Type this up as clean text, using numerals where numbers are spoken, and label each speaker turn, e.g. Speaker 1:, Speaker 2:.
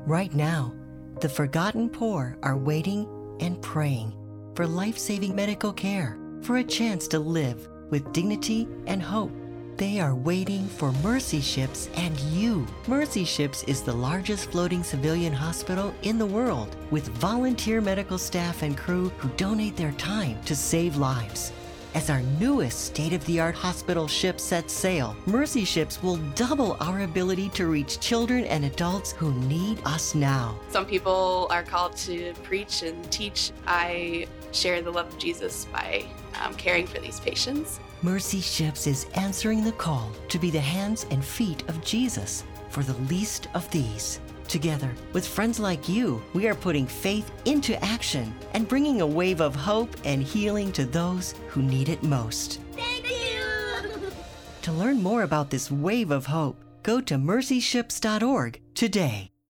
Speaker 1: Right now, the forgotten poor are waiting and praying for life-saving medical care, for a chance to live with dignity and hope. They are waiting for Mercy Ships and you. Mercy Ships is the largest floating civilian hospital in the world, with volunteer medical staff and crew who donate their time to save lives. As our newest state-of-the-art hospital ship sets sail, Mercy Ships will double our ability to reach children and adults who need us now.
Speaker 2: Some people are called to preach and teach. I share the love of Jesus by caring for these patients.
Speaker 1: Mercy Ships is answering the call to be the hands and feet of Jesus for the least of these. Together, with friends like you, we are putting faith into action and bringing a wave of hope and healing to those who need it most.
Speaker 3: Thank you!
Speaker 1: To learn more about this wave of hope, go to mercyships.org today.